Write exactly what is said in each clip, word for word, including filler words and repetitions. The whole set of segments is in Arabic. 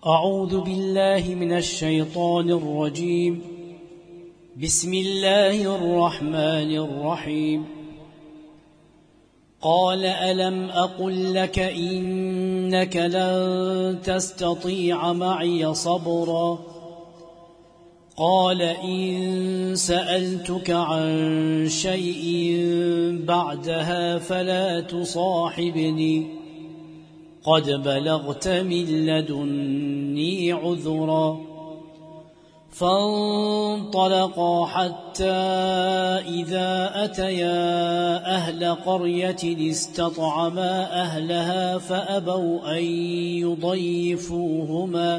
أعوذ بالله من الشيطان الرجيم. بسم الله الرحمن الرحيم. قال ألم أقل لك إنك لن تستطيع معي صبرا قال إن سألتك عن شيء بعدها فلا تصاحبني قد بلغت من لدني عذرا. فانطلقا حتى إذا أتيا أهل قرية استطعما أهلها فأبوا أن يضيفوهما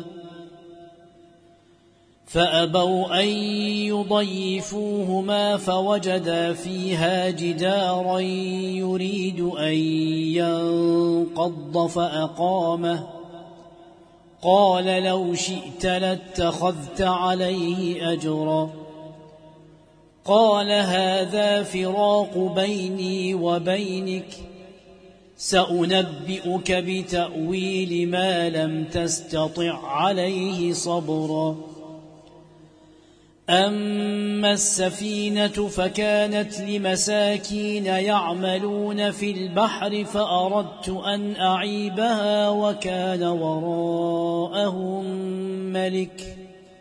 فأبوا أن يضيفوهما فوجدا فيها جدارا يريد أن ينقض فأقامه قال لو شئت لاتخذت عليه أجرا. قال هذا فراق بيني وبينك سأنبئك بتأويل ما لم تستطع عليه صبرا. أما السفينة فكانت لمساكين يعملون في البحر فأردت أن أعيبها وكان وراءهم ملك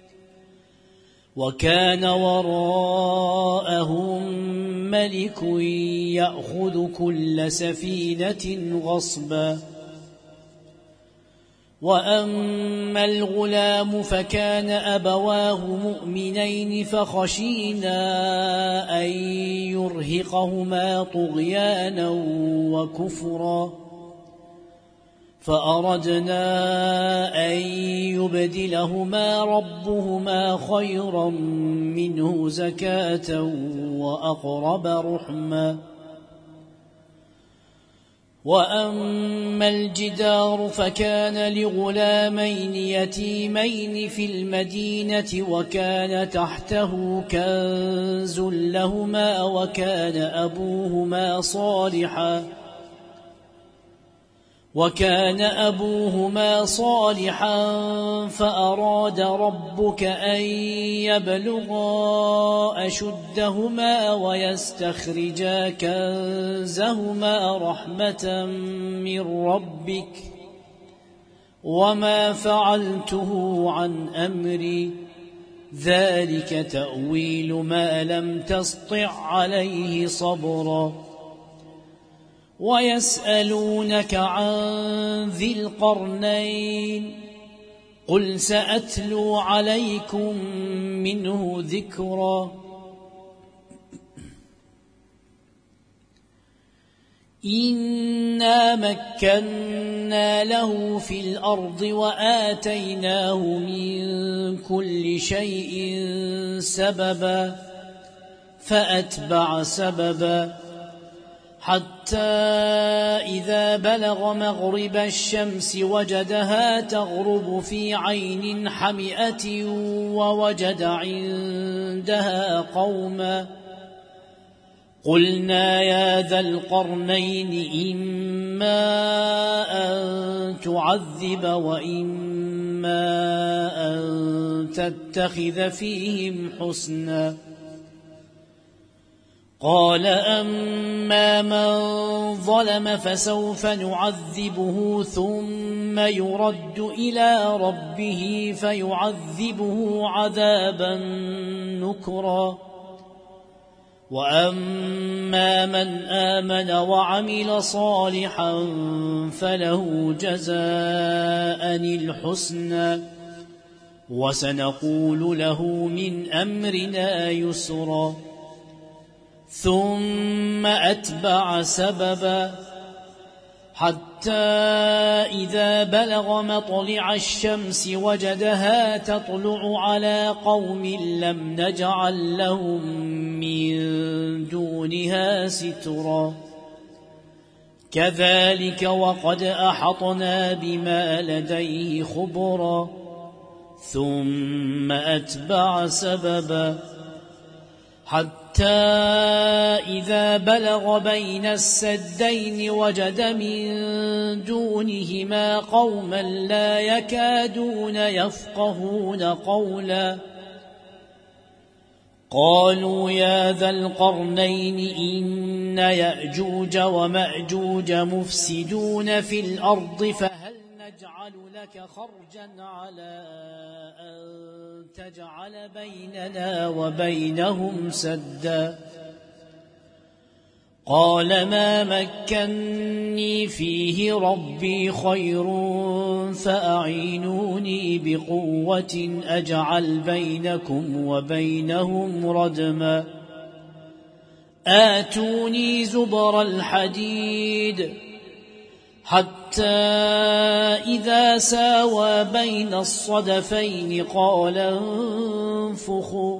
وكان وراءهم ملك يأخذ كل سفينة غصبا. وأما الغلام فكان أبواه مؤمنين فخشينا أن يرهقهما طغيانا وكفرا فأردنا أن يبدلهما ربهما خيرا منه زكاة وأقرب رحما. وأما الجدار فكان لغلامين يتيمين في المدينة وكان تحته كنز لهما وكان أبوهما صالحا وكان أبوهما صالحا فأراد ربك أن يبلغا أشدهما ويستخرجا كنزهما رحمة من ربك وما فعلته عن أمري ذلك تأويل ما لم تسطع عليه صبرا. ويسألونك عن ذي القرنين قل سأتلو عليكم منه ذكرا. إنا مكنا له في الأرض وآتيناه من كل شيء سببا فأتبع سببا حتى إذا بلغ مغرب الشمس وجدها تغرب في عين حمئة ووجد عندها قوما قلنا يا ذا القرنين إما أن تعذب وإما أن تتخذ فيهم حسنا. قال أما من ظلم فسوف نعذبه ثم يرد إلى ربه فيعذبه عذابا نكرا. وأما من آمن وعمل صالحا فله جزاء الحسنى وسنقول له من أمرنا يسرا. ثم أتبع سببا حتى إذا بلغ مطلع الشمس وجدها تطلع على قوم لم نجعل لهم من دونها سترا. كذلك وقد أحطنا بما لديه خبرا. ثم أتبع سببا حتى حتى إذا بلغ بين السدين وجد من دونهما قوما لا يكادون يفقهون قولا قالوا يا ذا القرنين إن يأجوج ومأجوج مفسدون في الأرض فهل نجعل لك خرجا على أن تجعل بيننا وبينهم سدا قال ما مكني فيه ربي خير فأعينوني بقوة أجعل بينكم وبينهم ردما آتوني زبر الحديد حتى إذا ساوى بين الصدفين قال انفخوا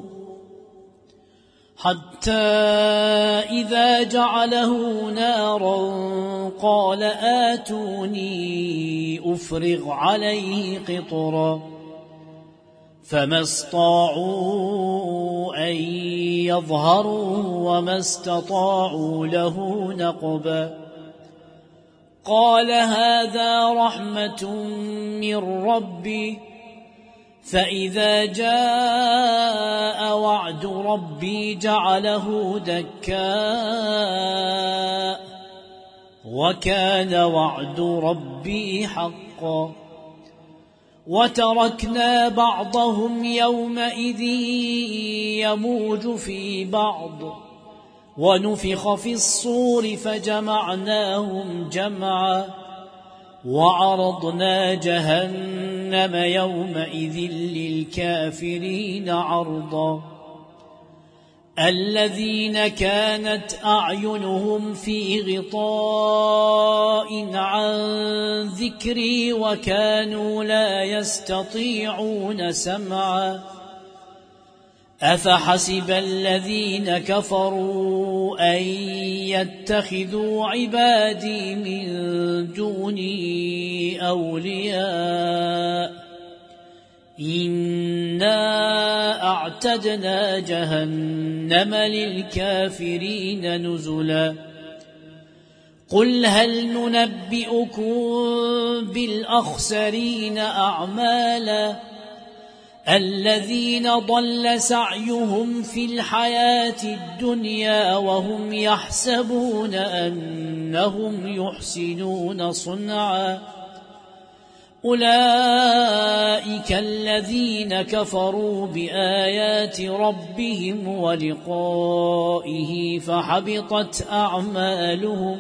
حتى إذا جعله نارا قال آتوني أفرغ عليه قطرا فما استطاعوا أن يظهروا وما استطاعوا له نقبا قال هذا رحمة من ربي فإذا جاء وعد ربي جعله دكاء وكان وعد ربي حقا وتركنا بعضهم يومئذ يموج في بعض ونفخ في الصور فجمعناهم جمعا وعرضنا جهنم يومئذ للكافرين عرضا الذين كانت أعينهم في غطاء عن ذكري وكانوا لا يستطيعون سمعا أفحسب الذين كفروا أن يتخذوا عبادي من دوني أولياء إنا أعتدنا جهنم للكافرين نزلا قل هل ننبئكم بالأخسرين أعمالا الذين ضل سعيهم في الحياة الدنيا وهم يحسبون أنهم يحسنون صنعا أولئك الذين كفروا بآيات ربهم ولقائه فحبطت أعمالهم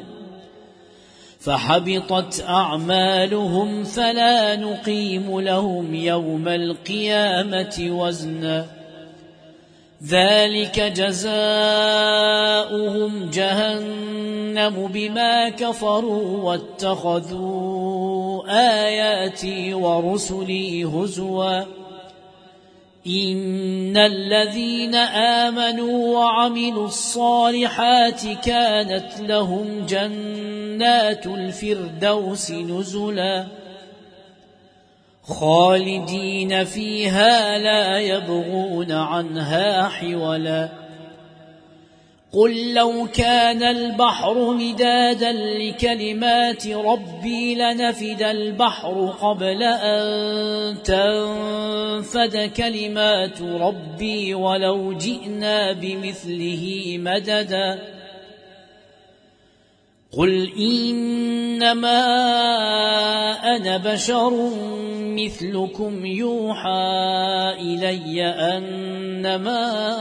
فحبطت أعمالهم فلا نقيم لهم يوم القيامة وزنا ذلك جزاؤهم جهنم بما كفروا واتخذوا آياتي ورسلي هزوا إن الذين آمنوا وعملوا الصالحات كانت لهم جنات الفردوس نزلا خالدين فيها لا يبغون عنها حولا قل لو كان البحر مدادا لكلمات ربي لنفد البحر قبل أن تنفد كلمات ربي ولو جئنا بمثله مددا قل إنما أنا بشر مثلكم يوحى إلي أنما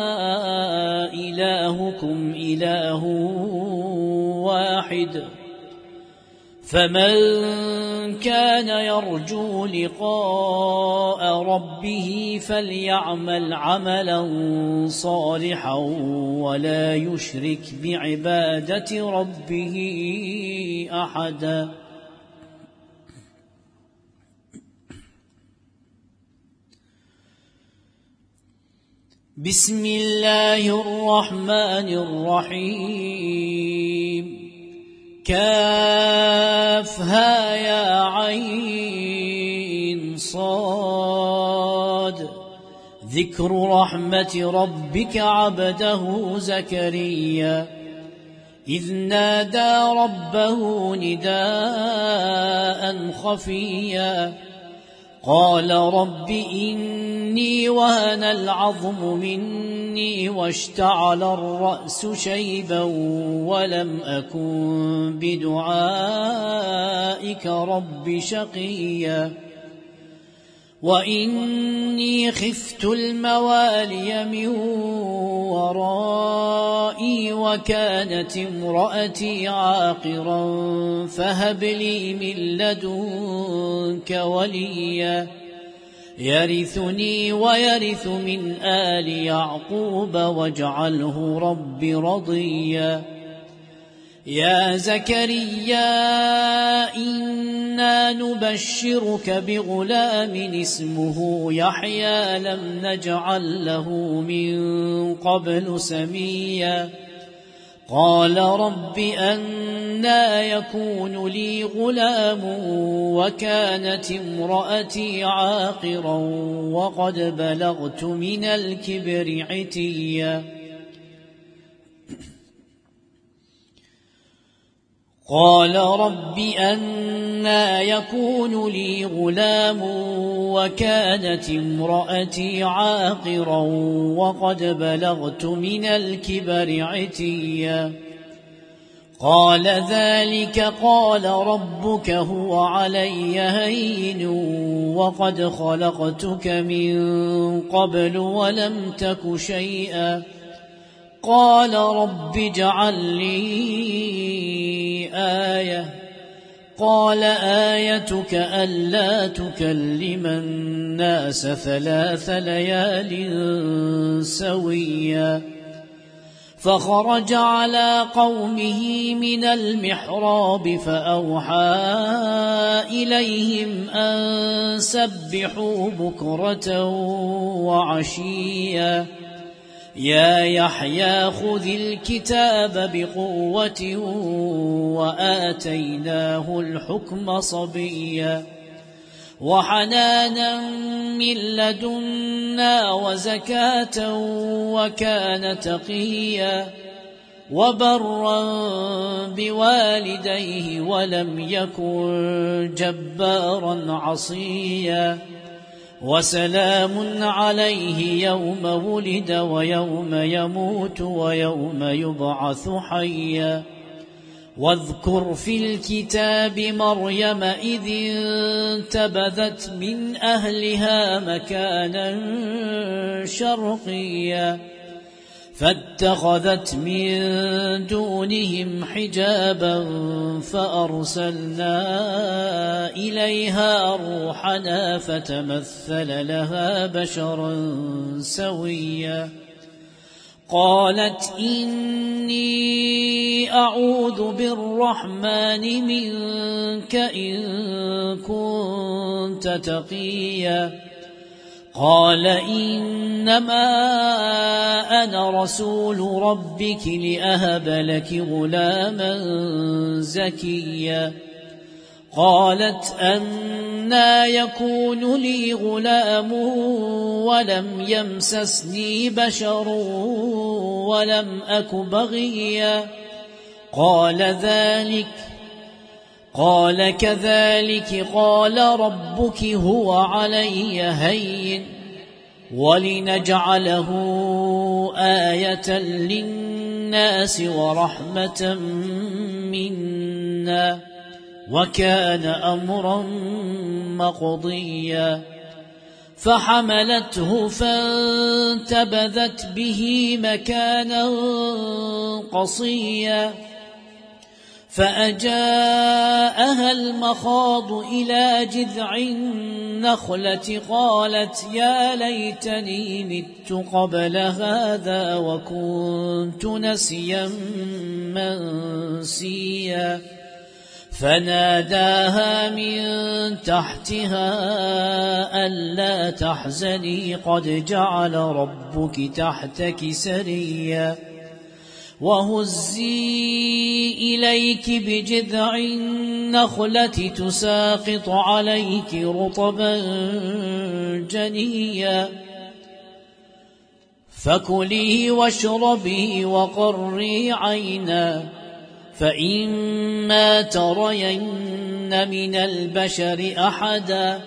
إلهكم إله واحد فمن كان يرجو لقاء ربه فليعمل عملا صالحا ولا يشرك بعبادة ربه أحدا بسم الله الرحمن الرحيم كافها يا عين صاد ذكر رحمة ربك عبده زكريا إذ نادى ربه نداء خفيا قال رب إني وهن العظم مني واشتعل الرأس شيبا ولم أكن بدعائك رب شقيا وإني خفت الموالي من ورائي وكانت امرأتي عاقرا فهب لي من لدنك وليا يرثني ويرث من آل يعقوب واجعله رب رضيا يا زكريا إنا نبشرك بغلام اسمه يحيى لم نجعل له من قبل سميا قال رب أنى يكون لي غلام وكانت امرأتي عاقرا وقد بلغت من الكبر عتيا قال رب أنى يكون لي غلام وكانت امرأتي عاقرا وقد بلغت من الكبر عتيا قال ذلك قال ربك هو علي هين وقد خلقتك من قبل ولم تك شيئا قال رب اجعل لي آية قال آيتك ألا تكلم الناس ثلاث ليال سويا فخرج على قومه من المحراب فأوحى إليهم أن سبحوا بكرة وعشيا يا يحيى خذ الكتاب بقوة وآتيناه الحكم صبيا وحنانا من لدنا وزكاة وكان تقيا وبرا بوالديه ولم يكن جبارا عصيا وسلام عليه يوم ولد ويوم يموت ويوم يبعث حيا واذكر في الكتاب مريم إذ انتبذت من أهلها مكانا شرقيا فاتخذت من دونهم حجابا فأرسلنا إليها روحنا فتمثل لها بشرا سويا قالت إني أعوذ بالرحمن منك إن كنت تقيا قال إنما أنا رسول ربك لأهب لك غلاما زكيا قالت أنى يكون لي غلام ولم يمسسني بشر ولم أك بغيا قال ذلك قال كذلك قال ربك هو علي هين ولنجعله آية للناس ورحمة منا وكان أمرا مقضيا فحملته فانتبذت به مكانا قصيا فأجاءها المخاض إلى جذع النخلة قالت يا ليتني مت قبل هذا وكنت نسيا منسيا فناداها من تحتها ألا تحزني قد جعل ربك تحتك سريا وهزي إليك بجذع النخلة تساقط عليك رطبا جنيا فكلي واشربي وقري عينا فإما ترين من البشر أحدا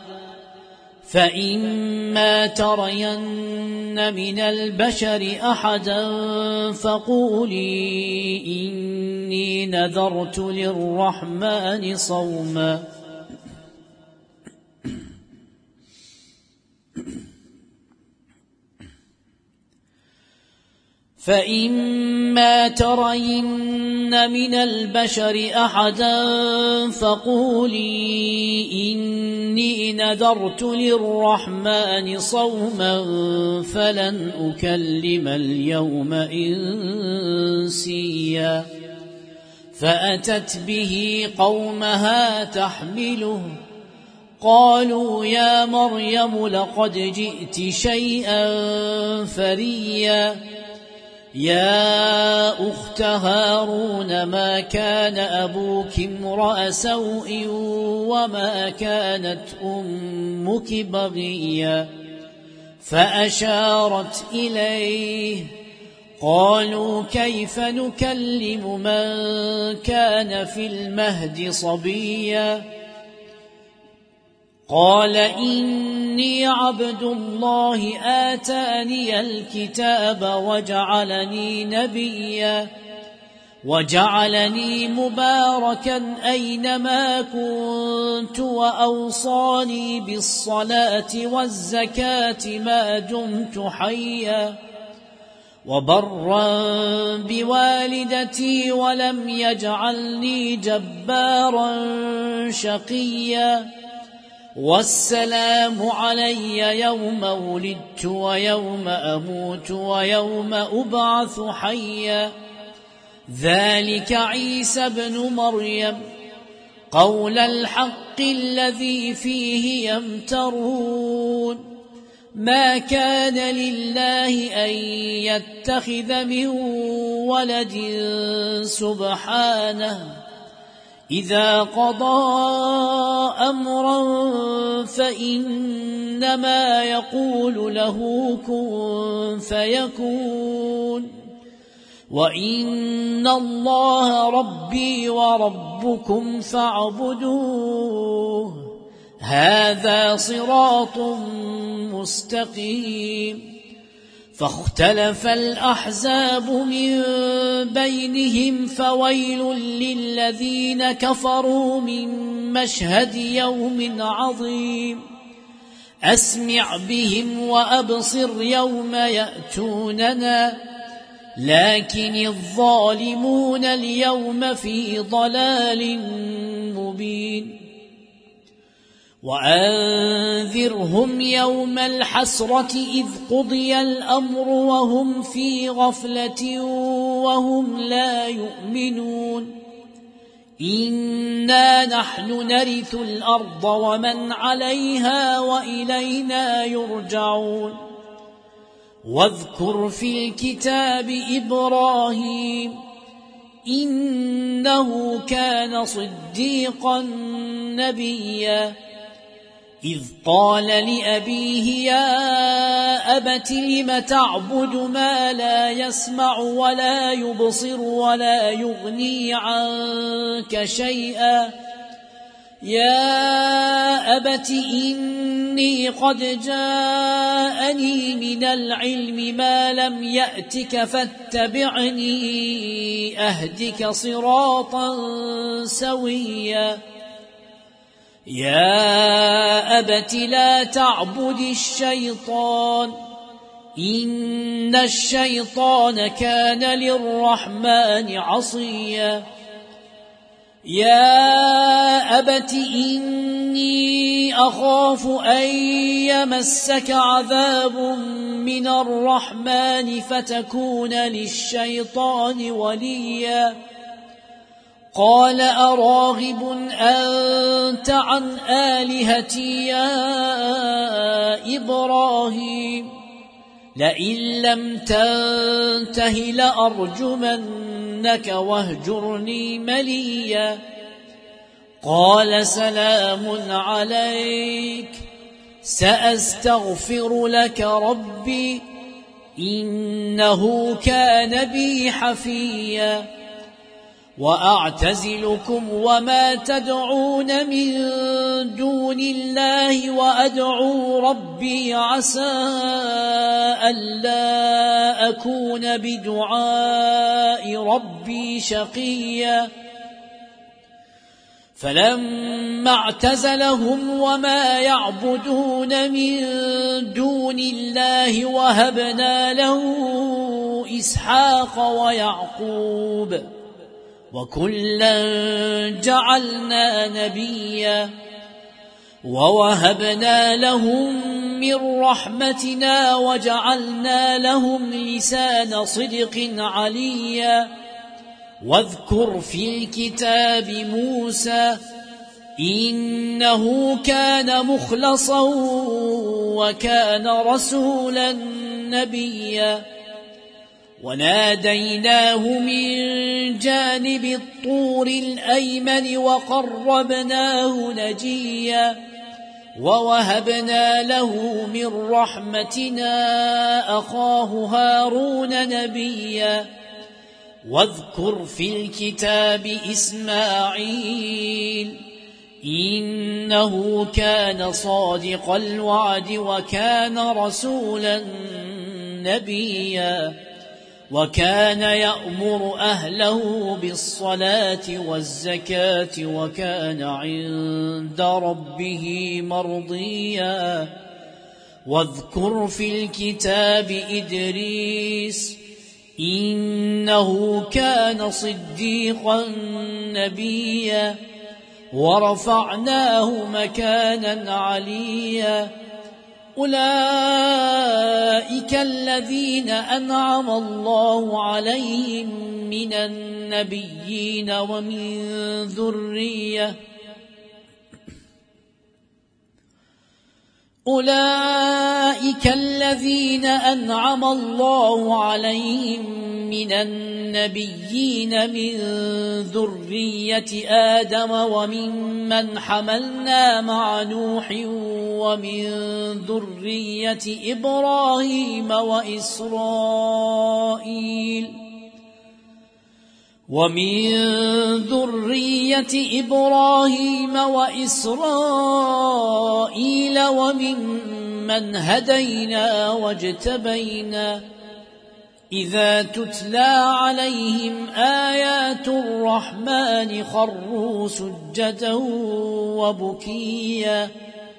فإما ترين من البشر أحدا فقولي إني نذرت للرحمن صوما فإما ترين من البشر أحدا فقولي إني نذرت للرحمن صوما فلن أكلم اليوم إنسيا فأتت به قومها تحمله قالوا يا مريم لقد جئت شيئا فريا يا أخت هارون ما كان أبوك امرأ سوء وما كانت أمك بغيا فأشارت إليه قالوا كيف نكلم من كان في المهد صبيا قال إني عبد الله آتاني الكتاب وجعلني نبيا وجعلني مباركا أينما كنت وأوصاني بالصلاة والزكاة ما دمت حيا وبرا بوالدتي ولم يجعلني جبارا شقيا والسلام علي يوم ولدت ويوم أموت ويوم أبعث حيا ذلك عيسى بن مريم قول الحق الذي فيه يمترون ما كان لله أن يتخذ من ولد سبحانه إذا قضى أمرا فإنما يقول له كن فيكون وإن الله ربي وربكم فاعبدوه هذا صراط مستقيم فاختلف الأحزاب من بينهم فويل للذين كفروا من مشهد يوم عظيم أسمع بهم وأبصر يوم يأتوننا لكن الظالمون اليوم في ضلال مبين وأنذرهم يوم الحسرة إذ قضي الأمر وهم في غفلة وهم لا يؤمنون إنا نحن نرث الأرض ومن عليها وإلينا يرجعون واذكر في الكتاب إبراهيم إنه كان صديقا نبيا إذ قال لأبيه يا أبت لم تعبد ما لا يسمع ولا يبصر ولا يغني عنك شيئا يا أبت إني قد جاءني من العلم ما لم يأتك فاتبعني أهدك صراطا سويا يا أبت لا تعبد الشيطان إن الشيطان كان للرحمن عصيا يا أبت إني أخاف أن يمسك عذاب من الرحمن فتكون للشيطان وليا قال أراغب أنت عن آلهتي يا إبراهيم لئن لم تنته لأرجمنك واهجرني مليا قال سلام عليك سأستغفر لك ربي إنه كان بي حفيا وأعتزلكم وما تدعون من دون الله وأدعو ربي عسى ألا أكون بدعاء ربي شقيا فلما اعتزلهم وما يعبدون من دون الله وهبنا له إسحاق ويعقوب وكلا جعلنا نبيا ووهبنا لهم من رحمتنا وجعلنا لهم لسان صدق عليا واذكر في الكتاب موسى إنه كان مخلصا وكان رسولا نبيا وناديناه من جانب الطور الأيمن وقربناه نجيا ووهبنا له من رحمتنا أخاه هارون نبيا واذكر في الكتاب إسماعيل إنه كان صادق الوعد وكان رسولا نبيا وكان يأمر أهله بالصلاة والزكاة وكان عند ربه مرضيا واذكر في الكتاب إدريس إنه كان صديقا نبيا ورفعناه مكانا عليا أولئك الذين أنعم الله عليهم من النبيين ومن ذرية أولئك الذين أنعم الله عليهم من النبيين من ذرية آدم وممن حملنا مع نوح ومن ذرية إبراهيم وإسرائيل ومن ذرية إبراهيم وإسرائيل وممن هدينا واجتبينا إذا تتلى عليهم آيات الرحمن خروا سجدا وبكيا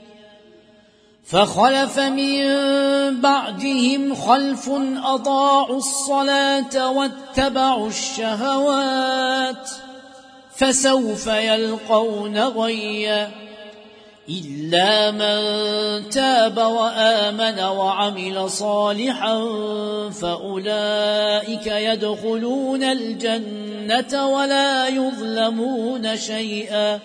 فخلف من بعدهم خلف أضاعوا الصلاة واتبعوا الشهوات فسوف يلقون غيا إلا من تاب وآمن وعمل صالحا فأولئك يدخلون الجنة ولا يظلمون شيئا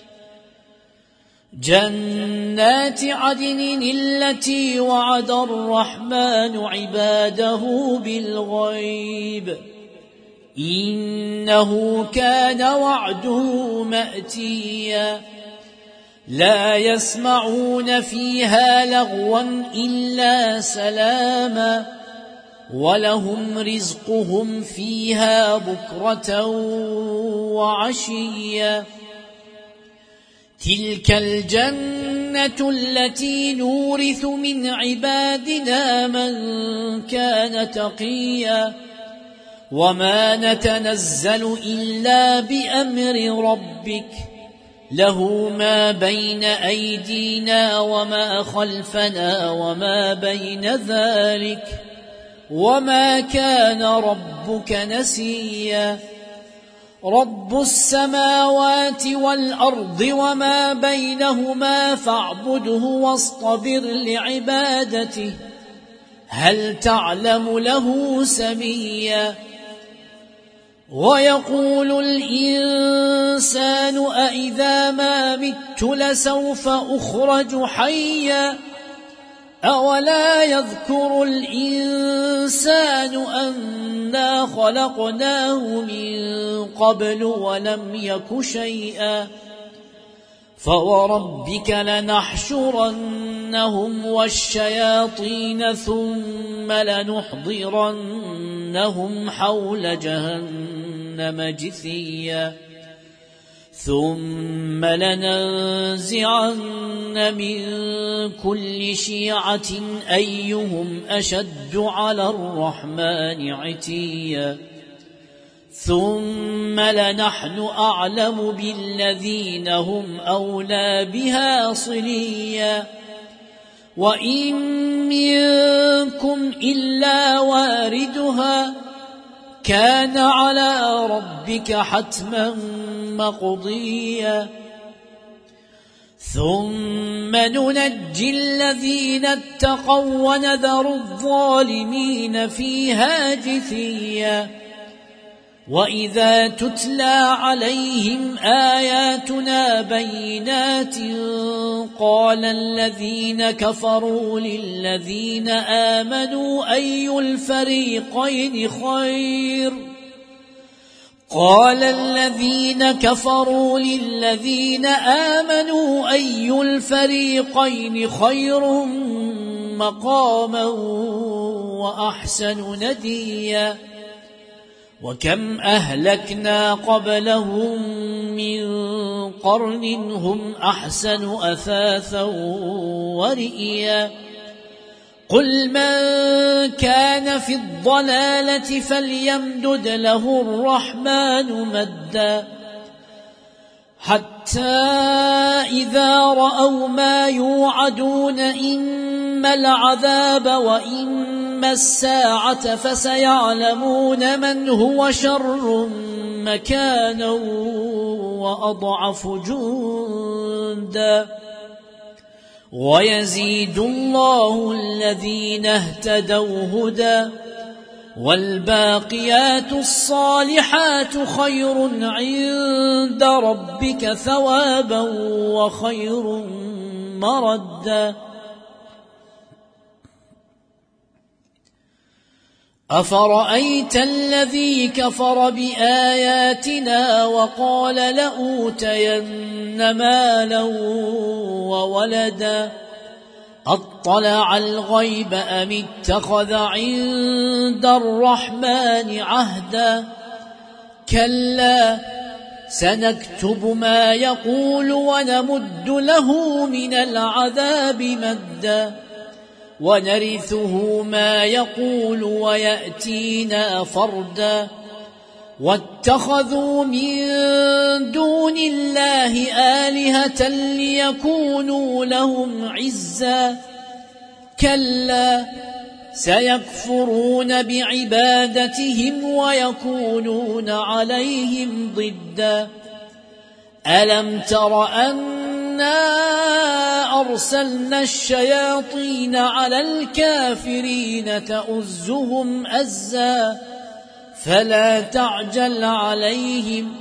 جنات عدن التي وعد الرحمن عباده بالغيب إنه كان وعده مأتيا لا يسمعون فيها لغوا إلا سلاما ولهم رزقهم فيها بكرة وعشيا تلك الجنة التي نورث من عبادنا من كان تقيا وما نتنزل إلا بأمر ربك له ما بين أيدينا وما خلفنا وما بين ذلك وما كان ربك نسيا رب السماوات والأرض وما بينهما فاعبده واصطبر لعبادته هل تعلم له سميا ويقول الإنسان أإذا ما مت لسوف أخرج حيا أولا يذكر الإنسان أنا خلقناه من قبل ولم يك شيئا فوربك لنحشرنهم والشياطين ثم لنحضرنهم حول جهنم جثيا ثم لننزعن من كل شيعة أيهم أشد على الرحمن عتيا ثم لنحن أعلم بالذين هم أولى بها صليا وإن منكم إلا واردها كان على ربك حتما مقضيا ثم ننجي الذين اتقوا ونذر الظالمين فيها جثيا وإذا تتلى عليهم آياتنا بينات قال الذين كفروا للذين آمنوا أي الفريقين خير قال الذين كفروا للذين آمنوا أي الفريقين خير مقاما وأحسن نديا وكم أهلكنا قبلهم من قرن هم أحسن أثاثا ورئيا قل من كان في الضلالة فليمدد له الرحمن مدا حتى إذا رأوا ما يوعدون إما العذاب وإما الساعة فسيعلمون من هو شر مكانا وأضعف جندا ويزيد الله الذين اهتدوا هدى والباقيات الصالحات خير عند ربك ثوابا وخير مردا أفرأيت الذي كفر بآياتنا وقال لأوتين مالا وولدا أطلع الغيب أم اتخذ عند الرحمن عهدا كلا سنكتب ما يقول ونمد له من العذاب مدا ونرثه ما يقول ويأتينا فردا واتخذوا من دون الله آلهة ليكونوا لهم عزا كلا سيكفرون بعبادتهم ويكونون عليهم ضدا ألم تر أنا أرسلنا الشياطين على الكافرين تؤزهم أزا فلا تعجل عليهم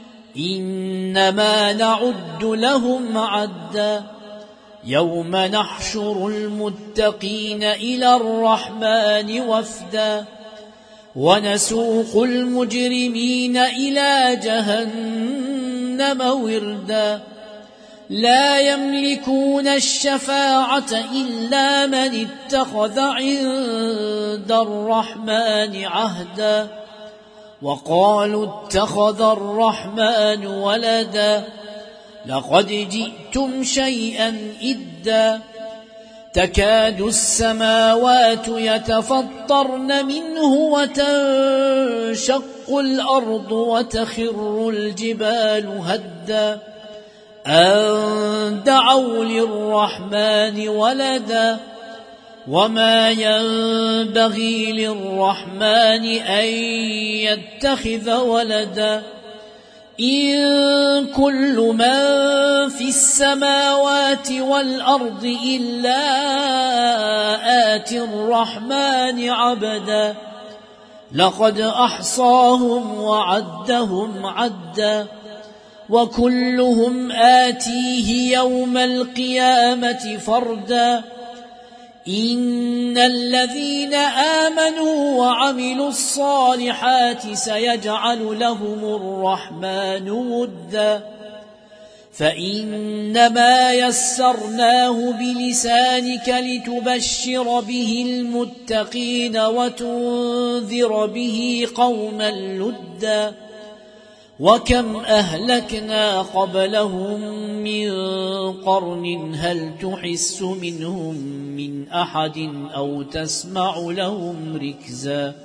إنما نعد لهم عدا يوم نحشر المتقين إلى الرحمن وفدا ونسوق المجرمين إلى جهنم وردا لا يملكون الشفاعة إلا من اتخذ عند الرحمن عهدا وقالوا اتخذ الرحمن ولدا لقد جئتم شيئا إدا تكاد السماوات يتفطرن منه وتنشق الأرض وتخر الجبال هدا أن دعوا للرحمن ولدا وما ينبغي للرحمن أن يتخذ ولدا إن كل من في السماوات والأرض إلا آتي الرحمن عبدا لقد أحصاهم وعدهم عدا وكلهم آتيه يوم القيامة فردا إن الذين آمنوا وعملوا الصالحات سيجعل لهم الرحمن ودا فإنما يسرناه بلسانك لتبشر به المتقين وتنذر به قوما لدا وكم أهلكنا قبلهم من قرن هل تحس منهم من أحد أو تسمع لهم ركزا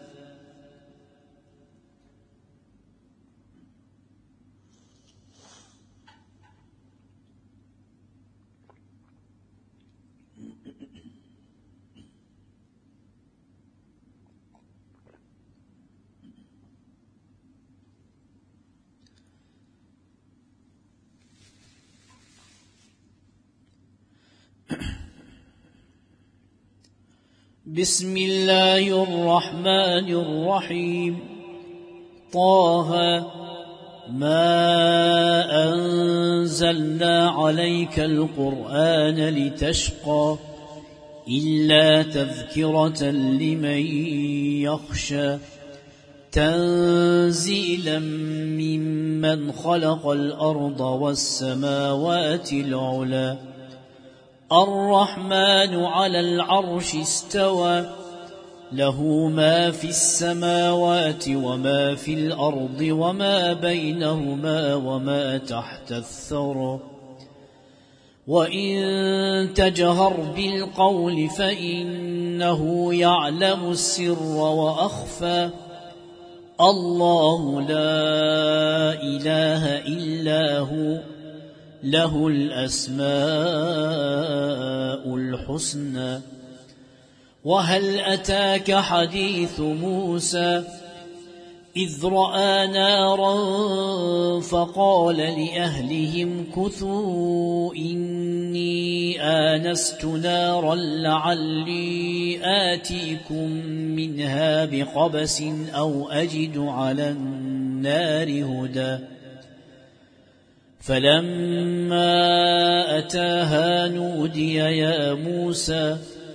بسم الله الرحمن الرحيم طه ما أنزلنا عليك القرآن لتشقى إلا تذكرة لمن يخشى تنزيلا ممن خلق الأرض والسماوات العلى الرحمن على العرش استوى له ما في السماوات وما في الأرض وما بينهما وما تحت الثرى وإن تجهر بالقول فإنه يعلم السر وأخفى الله لا إله إلا هو له الأسماء الحسنى وهل أتاك حديث موسى إذ رأى نارا فقال لأهلهم كثوا إني آنست نارا لعلي آتيكم منها بقبس أو أجد على النار هدى فلما أتاها نودي يا موسى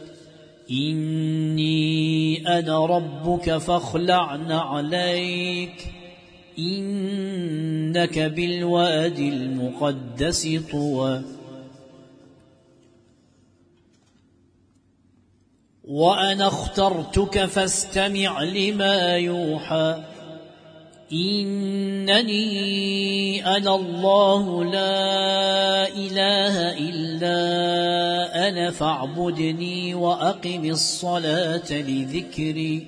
إني أنا ربك فاخلع نعليك إنك بالواد المقدس طوى وأنا اخترتك فاستمع لما يوحى إنني أنا الله لا إله إلا أنا فاعبدني وأقم الصلاة لذكري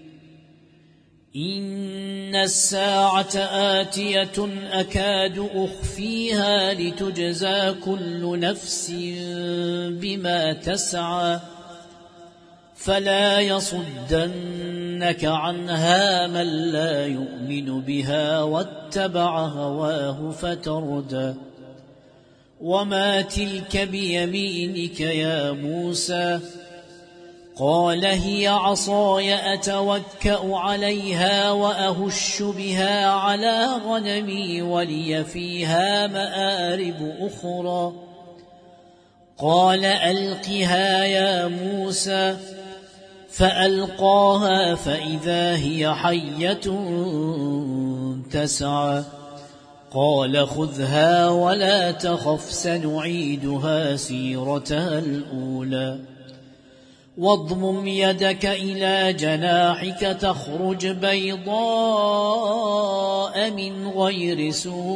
إن الساعة آتية أكاد أخفيها لتجزى كل نفس بما تسعى فلا يصدنك عنها من لا يؤمن بها واتبع هواه فتردى وما تلك بيمينك يا موسى قال هي عصاي أتوكأ عليها وأهش بها على غنمي ولي فيها مآرب أخرى قال ألقها يا موسى فألقاها فإذا هي حية تسعى قال خذها ولا تخف سنعيدها سيرتها الأولى واضمم يدك إلى جناحك تخرج بيضاء من غير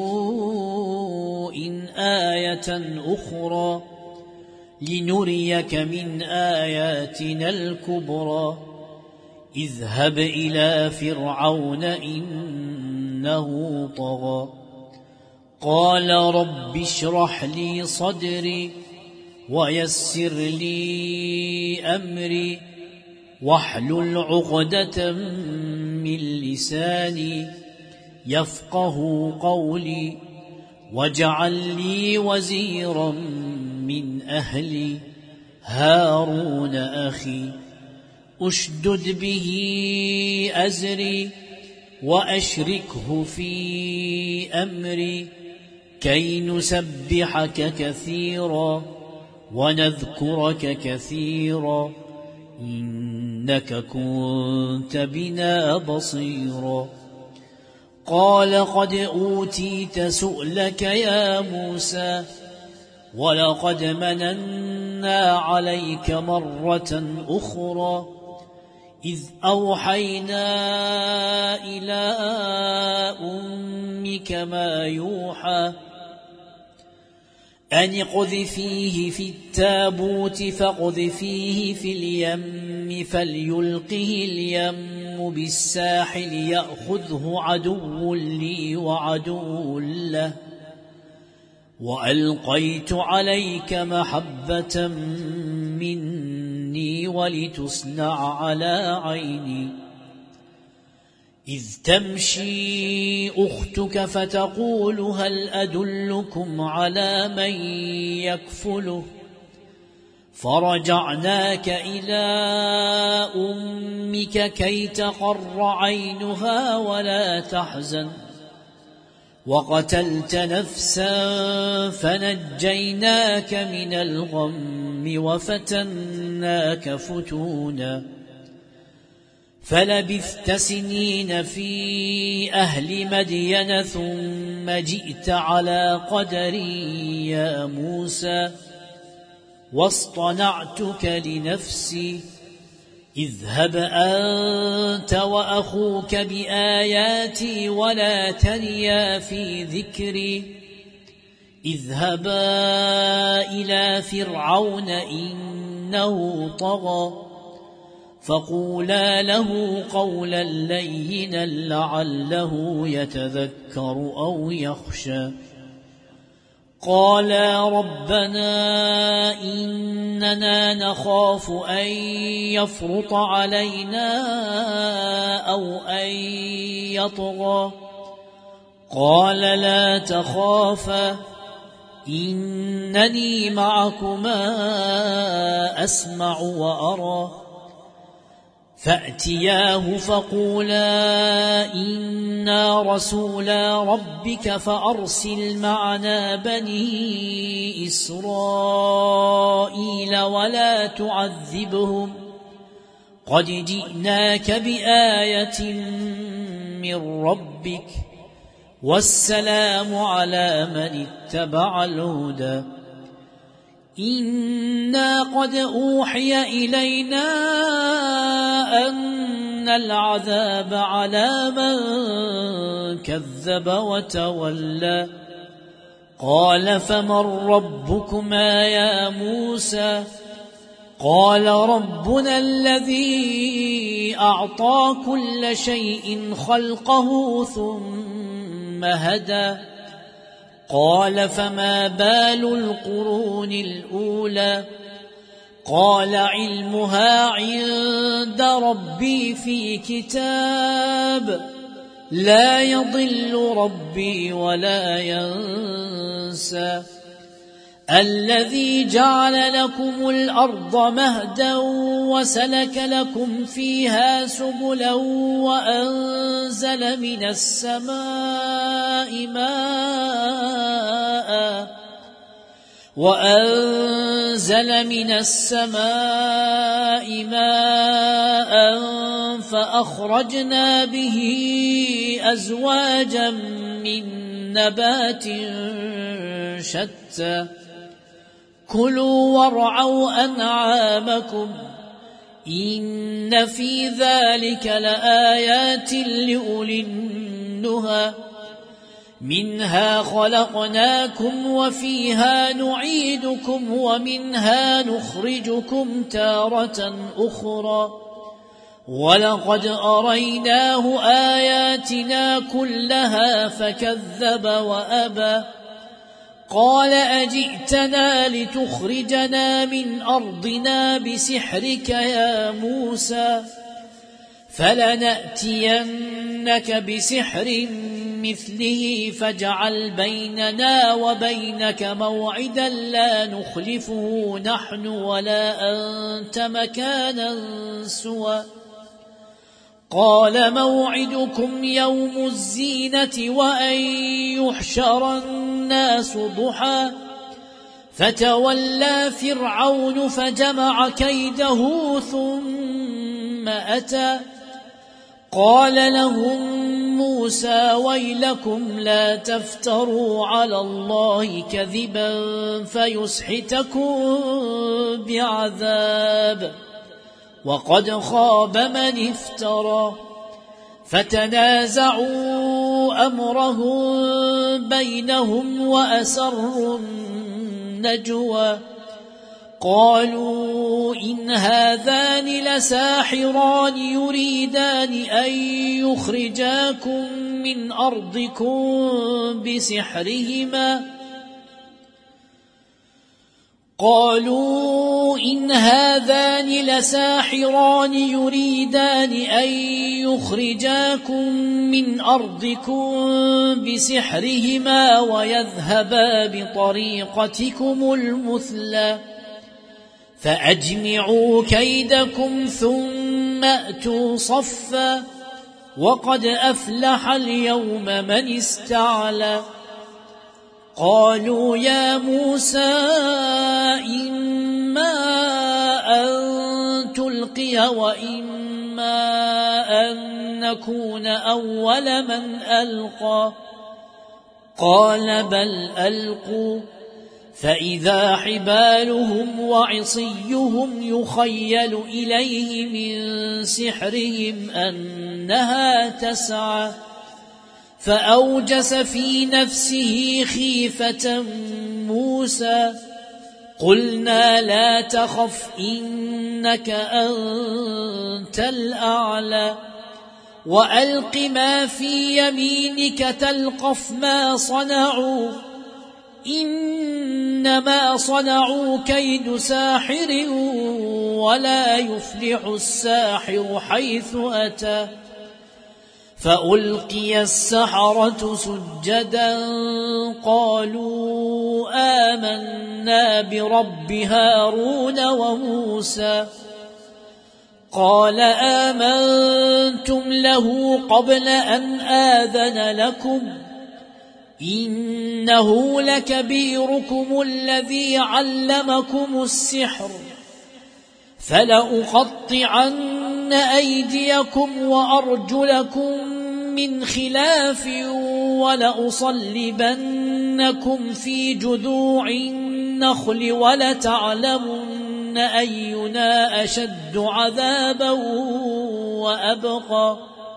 سوء آية أخرى لنريك من آياتنا الكبرى اذهب إلى فرعون إنه طغى قال رب اشرح لي صدري ويسر لي أمري واحلل عقدة من لساني يفقه قولي واجعل لي وزيرا من أهلي هارون أخي أشدد به أزري وأشركه في أمري كي نسبحك كثيرا ونذكرك كثيرا إنك كنت بنا بصيرا قال قد أوتيت سؤلك يا موسى ولقد مننا عليك مرة أخرى إذ أوحينا إلى أمك ما يوحى أن اقذفيه في التابوت فاقذفيه في اليم فليلقه اليم بالساحل يأخذه عدو لي وعدو له وألقيت عليك محبة مني ولتصنع على عيني إذ تمشي أختك فتقول هل أدلكم على من يكفله فرجعناك إلى أمك كي تقر عينها ولا تحزن وقتلت نفسا فنجيناك من الغم وفتناك فتونا فلبثت سنين في أهل مدين ثم جئت على قدري يا موسى واصطنعتك لنفسي اذهب أنت وأخوك بآياتي ولا تنيا في ذكري اذهبا إلى فرعون إنه طغى فقولا له قولا لينا لعله يتذكر أو يخشى قالا ربنا إننا نخاف أن يفرط علينا أو أن يطغى قال لا تخافا إنني معكما أسمع وأرى فأتياه فقولا إنا رسولا ربك فأرسل معنا بني إسرائيل ولا تعذبهم قد جئناك بآية من ربك والسلام على من اتبع الهدى إنا قد أوحي إلينا أن العذاب على من كذب وتولى قال فمن ربكما يا موسى قال ربنا الذي أعطى كل شيء خلقه ثم هدى قال فما بال القرون الأولى قال علمها عند ربي في كتاب لا يضل ربي ولا ينسى الذي جعل لكم الأرض مهدا وسلك لكم فيها سبلا وأنزل من السماء ماء وأنزل من السماء ماء فأخرجنا به أزواجا من نبات شتى كلوا وارعوا أنعامكم إن في ذلك لآيات لأولي النهى منها خلقناكم وفيها نعيدكم ومنها نخرجكم تارة أخرى ولقد أريناه آياتنا كلها فكذب وأبى قال أجئتنا لتخرجنا من أرضنا بسحرك يا موسى فلنأتينك بسحر مثله فاجعل بيننا وبينك موعدا لا نخلفه نحن ولا أنت مكانا سوى قال موعدكم يوم الزينة وأن يحشر الناس ضحى فتولى فرعون فجمع كيده ثم أتى قال لهم موسى ويلكم لا تفتروا على الله كذبا فيسحتكم بعذاب وقد خاب من افترى فتنازعوا أمرهم بينهم وأسروا النجوى قالوا إن هذان لساحران يريدان أن يخرجاكم من أرضكم بسحرهما قالوا إن هذان لساحران يريدان أن يخرجاكم من أرضكم بسحرهما ويذهبا بطريقتكم المثلى فأجمعوا كيدكم ثم أتوا صفا وقد أفلح اليوم من استعلى قالوا يا موسى إما أن تلقي وإما أن نكون أول من ألقى قال بل ألقوا فإذا حبالهم وعصيهم يخيل إليه من سحرهم أنها تسعى فأوجس في نفسه خيفة موسى قلنا لا تخف إنك أنت الأعلى وألق ما في يمينك تلقف ما صنعوا إنما صنعوا كيد ساحر ولا يفلح الساحر حيث أتى فألقي السحرة سجدا قالوا آمنا برب هارون وموسى قال آمنتم له قبل أن آذن لكم إنه لكبيركم الذي علمكم السحر فلأقطعن أيديكم وأرجلكم من خلاف ولأصلبنكم في جذوع النخل ولتعلمن أينا أشد عذابا وأبقى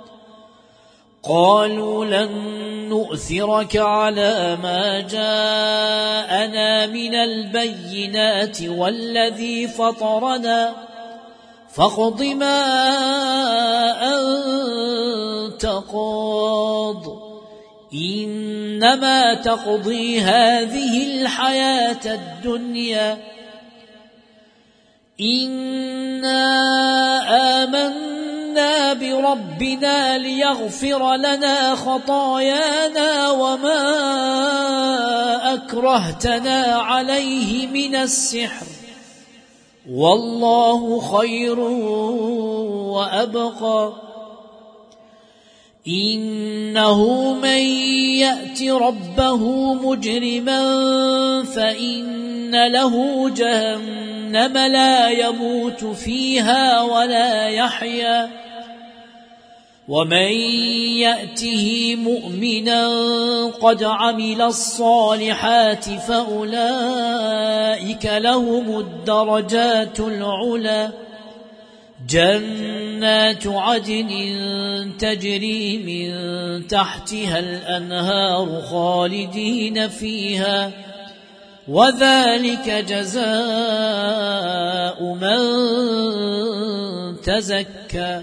قالوا لن نؤثرك على ما جاءنا من البينات والذي فطرنا فاقض ما أنت قاض إنما تقضي هذه الحياة الدنيا إنا آمنا بربنا ليغفر لنا خطايانا وما أكرهتنا عليه من السحر والله خير وأبقى إنه من يأت ربه مجرما فإن له جهنم لا يموت فيها ولا يحيا ومن يأته مؤمنا قد عمل الصالحات فأولئك لهم الدرجات العلى جنات عدن تجري من تحتها الأنهار خالدين فيها وذلك جزاء من تزكى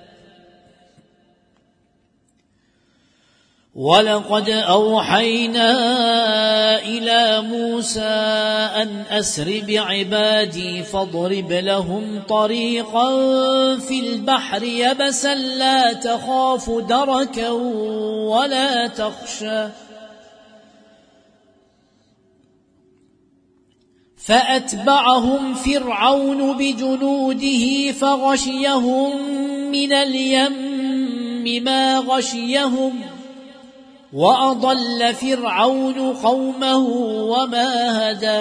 ولقد أوحينا إلى موسى أن أسر بعبادي فاضرب لهم طريقا في البحر يبسا لا تخاف دركا ولا تخشى فأتبعهم فرعون بجنوده فغشيهم من اليم ما غشيهم وأضل فرعون قومه وما هدى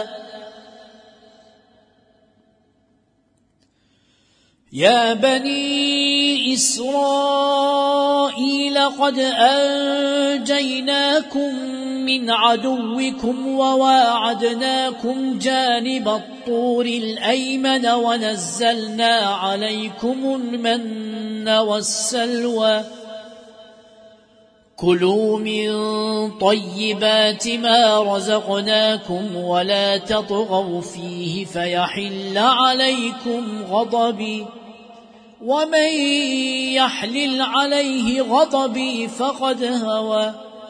يا بني إسرائيل قد أنجيناكم من عدوكم وواعدناكم جانب الطور الأيمن ونزلنا عليكم المن والسلوى كلوا من طيبات ما رزقناكم ولا تطغوا فيه فيحل عليكم غضبي ومن يحلل عليه غضبي فقد هوى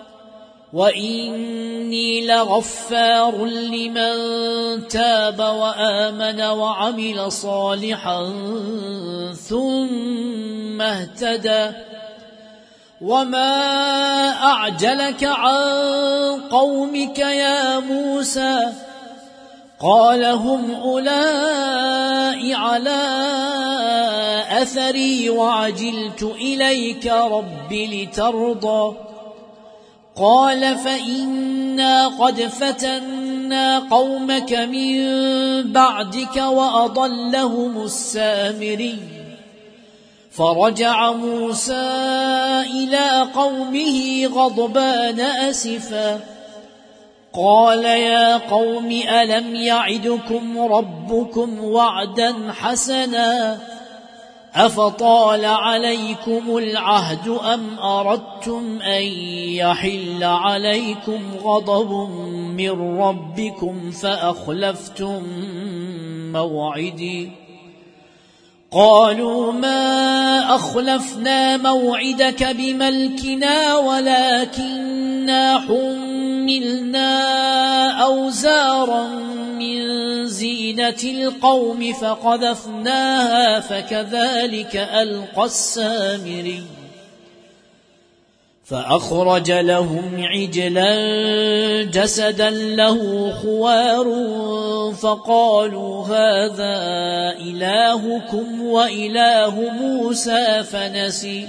وإني لغفار لمن تاب وآمن وعمل صالحا ثم اهتدى وما أعجلك عن قومك يا موسى قال هم أولئك على أثري وعجلت إليك رب لترضى قال فإنا قد فتنا قومك من بعدك وأضلهم السامري فرجع موسى إلى قومه غضبان أسفا قال يا قوم ألم يعدكم ربكم وعدا حسنا أفطال عليكم العهد أم أردتم أن يحل عليكم غضب من ربكم فأخلفتم موعدي قالوا ما أخلفنا موعدك بملكنا ولكننا حملنا أوزارا من زينة القوم فقذفناها فكذلك ألقى السامري فأخرج لهم عجلا جسدا له خوار فقالوا هذا إلهكم وإله موسى فنسي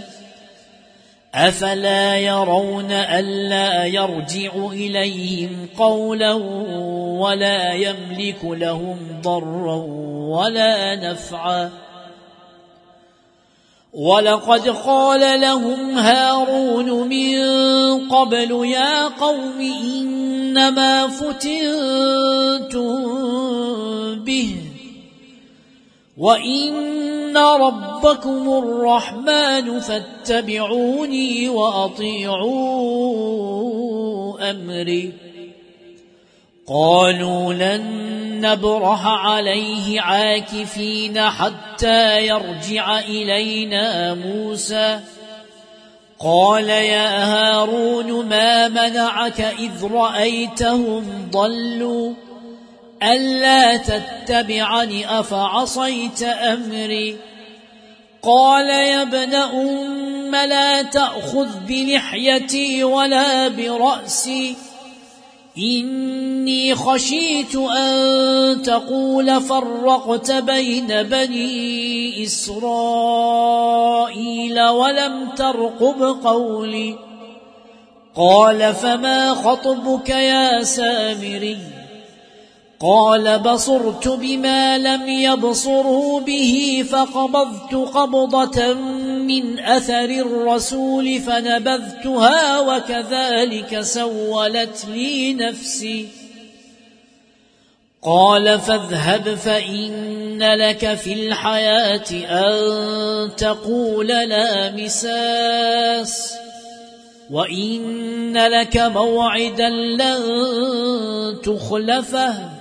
أفلا يرون ألا يرجع إليهم قولا ولا يملك لهم ضرا ولا نفعا ولقد قال لهم هارون من قبل يا قوم إنما فتنتم به وإن ربكم الرحمن فاتبعوني وأطيعوا أمري قالوا لن نبرح عليه عاكفين حتى يرجع إلينا موسى قال يا هارون ما منعك إذ رأيتهم ضلوا ألا تتبعني أفعصيت أمري قال يا ابن أم لا تأخذ بلحيتي ولا برأسي إني خشيت أن تقول فرقت بين بني إسرائيل ولم ترقب قولي قال فما خطبك يا سامري قال بصرت بما لم يبصروا به فقبضت قبضة من أثر الرسول فنبذتها وكذلك سولت لي نفسي قال فاذهب فإن لك في الحياة أن تقول لا مساس وإن لك موعدا لن تخلفه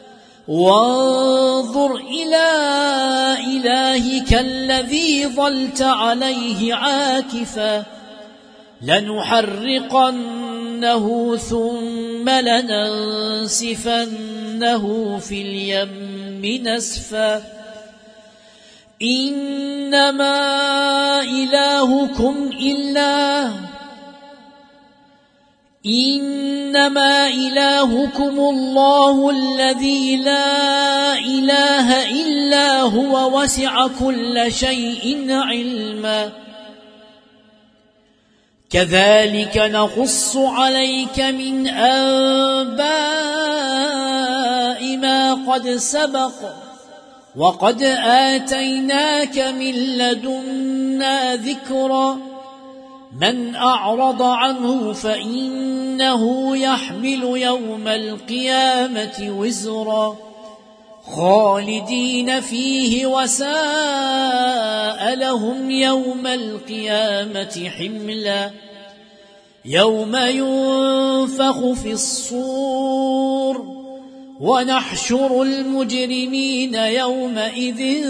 وانظر إلى إلهك الذي ظلت عليه عاكفا لنحرقنه ثم لننسفنه في اليم نسفا إنما إلهكم إلا إنما إلهكم الله الذي لا إله إلا هو وسع كل شيء علما كذلك نقص عليك من أنباء ما قد سبق وقد آتيناك من لدنا ذكرا من أعرض عنه فإنه يحمل يوم القيامة وزرا خالدين فيه وساء لهم يوم القيامة حملا يوم ينفخ في الصور ونحشر المجرمين يومئذ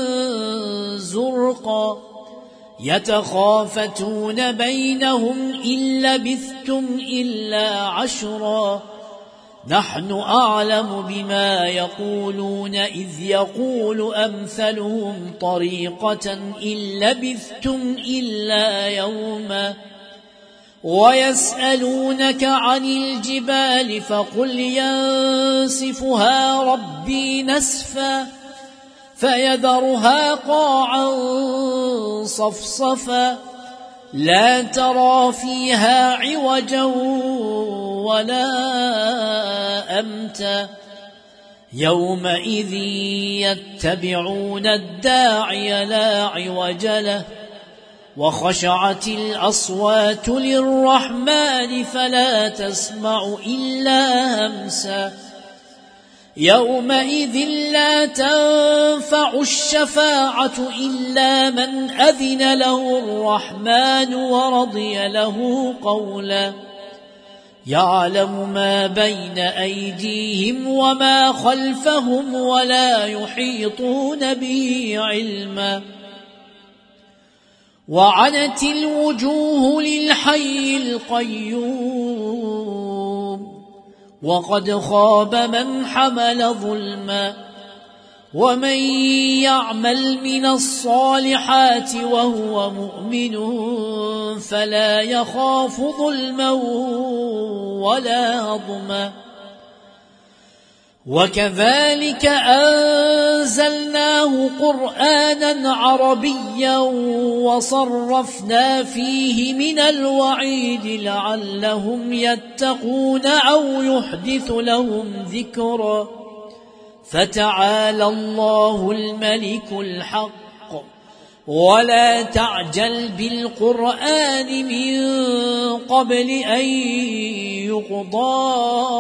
زرقا يتخافتون بينهم إن لبثتم إلا عشرا نحن أعلم بما يقولون إذ يقول أمثلهم طريقة إن لبثتم إلا يوما ويسألونك عن الجبال فقل ينسفها ربي نسفا فيذرها قاعا صفصفا لا ترى فيها عوجا ولا أمتا يومئذ يتبعون الداعي لا عوج له وخشعت الأصوات للرحمن فلا تسمع إلا همسا يومئذ لا تنفع الشفاعة إلا من أذن له الرحمن ورضي له قولا يعلم ما بين أيديهم وما خلفهم ولا يحيطون به علما وعنت الوجوه للحي القيوم وقد خاب من حمل ظلما ومن يعمل من الصالحات وهو مؤمن فلا يخاف ظلما ولا هضما وكذلك أنزلناه قرآنا عربيا وصرفنا فيه من الوعيد لعلهم يتقون أو يحدث لهم ذكرا فتعالى الله الملك الحق ولا تعجل بالقرآن من قبل أن يقضى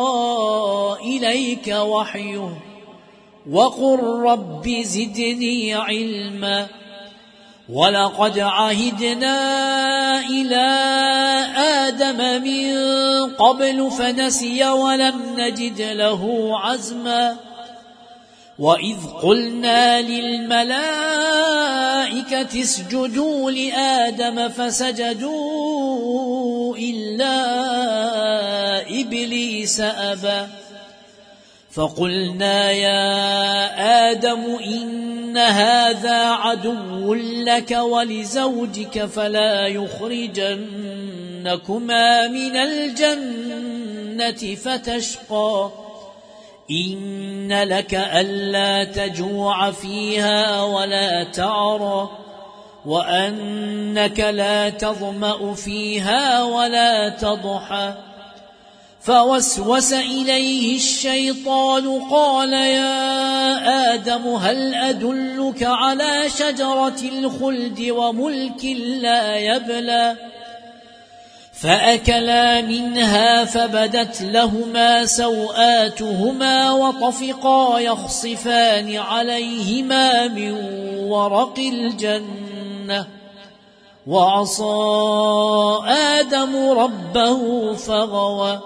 إليك وحيه وقل رب زدني علما ولقد عهدنا إلى آدم من قبل فنسي ولم نجد له عزما وإذ قلنا للملائكة اسجدوا لآدم فسجدوا إلا إبليس أبى فقلنا يا آدم إن هذا عدو لك ولزوجك فلا يخرجنكما من الجنة فتشقى إن لك ألا تجوع فيها ولا تعرى وأنك لا تظمأ فيها ولا تضحى فوسوس إليه الشيطان قال يا آدم هل أدلك على شجرة الخلد وملك لا يبلى فأكلا منها فبدت لهما سوآتهما وطفقا يخصفان عليهما من ورق الجنة وعصى آدم ربه فغوى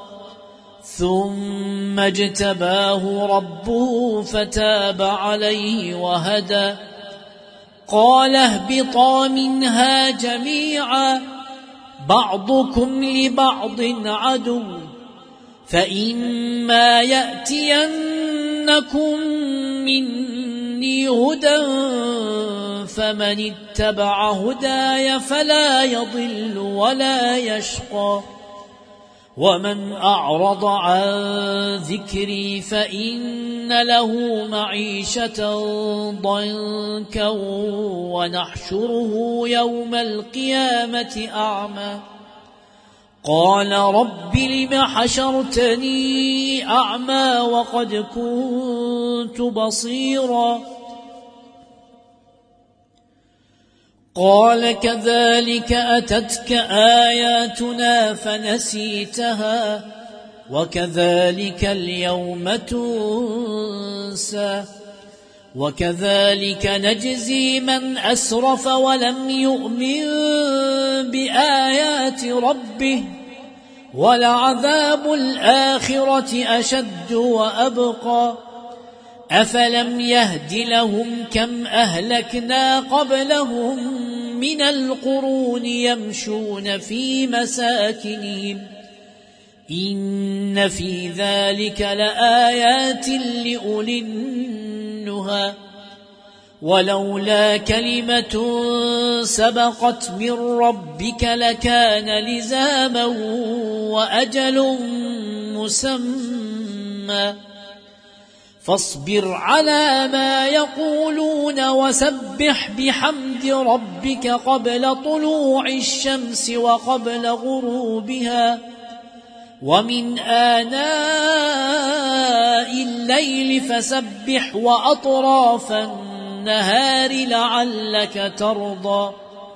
ثم اجتباه ربه فتاب عليه وهدى قال اهبطا منها جميعا بعضكم لبعض عدو فإما يأتينكم مني هدى فمن اتبع هداي فلا يضل ولا يشقى ومن أعرض عن ذكري فإن له معيشة ضنكا ونحشره يوم القيامة أعمى قال رب لم حشرتني أعمى وقد كنت بصيرا قال كذلك أتتك آياتنا فنسيتها وكذلك اليوم تنسى وكذلك نجزي من أسرف ولم يؤمن بآيات ربه ولعذاب الآخرة أشد وأبقى أفلم يهد لهم كم أهلكنا قبلهم من القرون يمشون في مساكنهم إن في ذلك لآيات لأولي النهى ولولا كلمة سبقت من ربك لكان لزاما وأجل مسمى فاصبر على ما يقولون وسبح بحمد ربك قبل طلوع الشمس وقبل غروبها ومن آناء الليل فسبح وأطراف النهار لعلك ترضى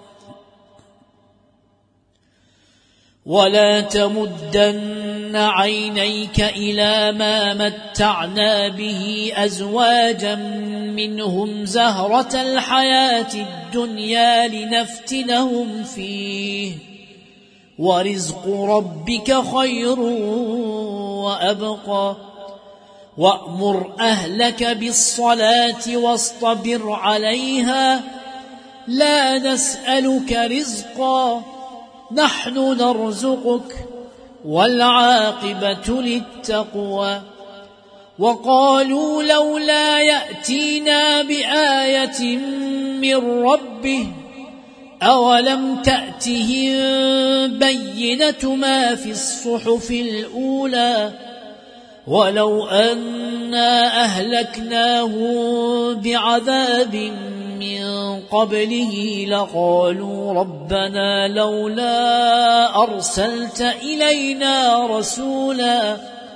ولا تمدن عينيك إلى ما متعنا به أزواجا منهم زهرة الحياة الدنيا لنفتنهم فيه ورزق ربك خير وأبقى وأمر أهلك بالصلاة واصطبر عليها لا نسألك رزقا نحن نرزقك والعاقبة للتقوى وقالوا لولا يأتينا بآية من ربه أولم تأتهم بينة ما في الصحف الأولى ولو أنا أهلكناهم بعذاب من قبله لقالوا ربنا لولا أرسلت إلينا رسولا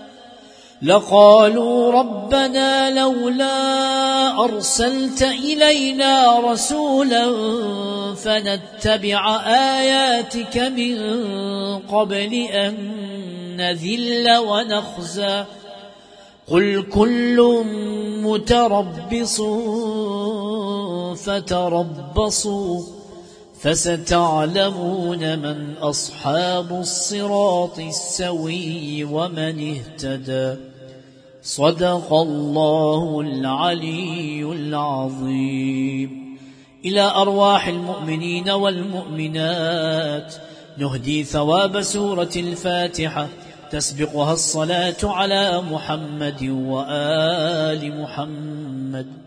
لقالوا ربنا لولا أرسلت إلينا رسولا فنتبع آياتك من قبل أن نذل ونخزى قل كل متربص فتربصوا فستعلمون من أصحاب الصراط السوي ومن اهتدى صدق الله العلي العظيم. إلى أرواح المؤمنين والمؤمنات نهدي ثواب سورة الفاتحة تسبقها الصلاة على محمد وآل محمد.